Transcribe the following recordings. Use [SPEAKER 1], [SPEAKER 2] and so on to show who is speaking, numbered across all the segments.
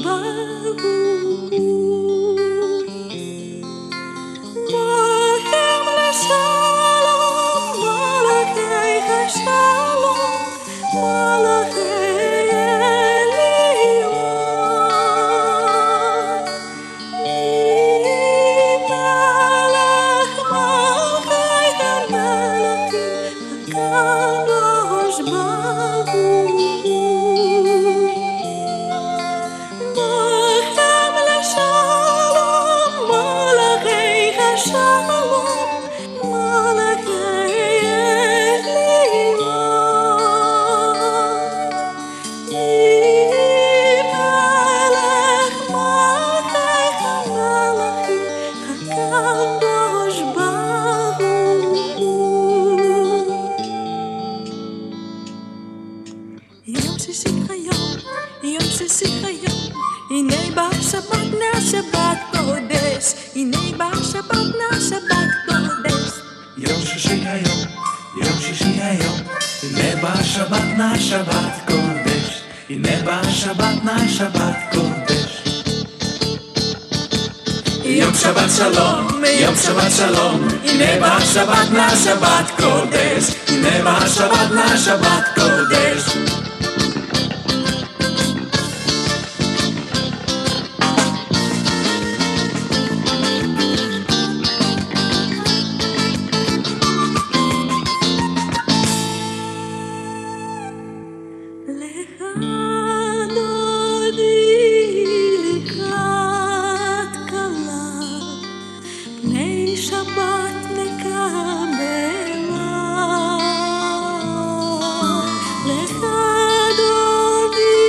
[SPEAKER 1] ברוך באים לשלום מלאכי השלום מלאכי עליון ממלך מלכי המלכים הקדוש ברוך באים לשלום מלאכי השלום מלאכי עליון ממלך מלכי המלכים הקדוש ברוך יום שישי היום הנה בא שבת נא שבת קודש הנה בא שבת נא שבת קודש
[SPEAKER 2] יום שישי היום הנה בא שבת נא שבת קודש הנה בא שבת נא שבת קודש יום שבת שלום הנה בא שבת נא שבת קודש הנה בא שבת נא שבת קודש
[SPEAKER 1] לך דודי לקראת כלה פני שבת נקבלה לך דודי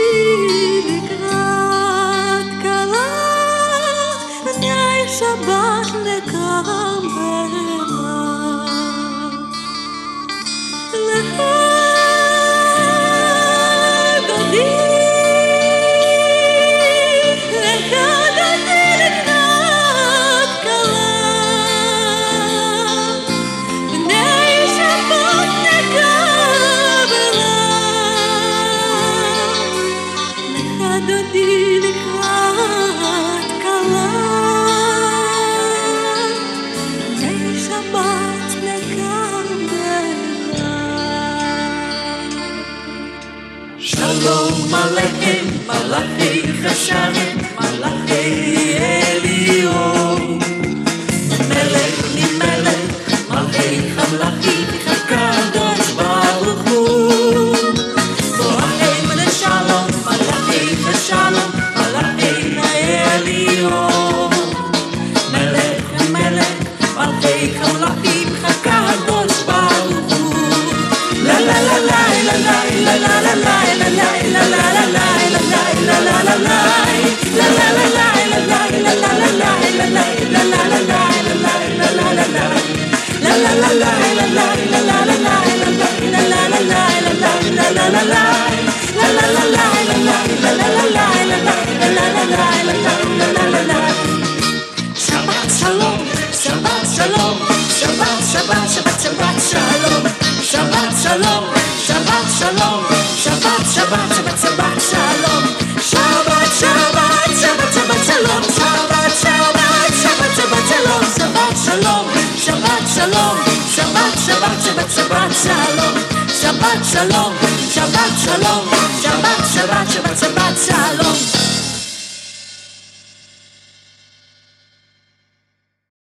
[SPEAKER 1] לקראת כלה פני שבת נקבלה לך דודי לקראת כלה בני שבת נקבלה
[SPEAKER 2] שלום עליכם מלאכי השרת מלאכי עליון מלך מלכי המלכים הקדוש ברוך הוא בואכם לשלום מלאכי השלום מלאכי העליון מלך מלכי המלכים הקדוש ברוך הוא לה לה לה לה לה לה לה לה שבת שלום שבת שלום שבת שבת שבת שבת שלום שבת שלום שבת שלום שבת שבת שבת שבת שלום שבת שבת שבת שבת שלום שבת שבת שבת שבת שלום שבת שלום שבת שלום שבת שבת שבת שבת שלום שבת שלום שבת שלום שבת שבת שבת שבת שלום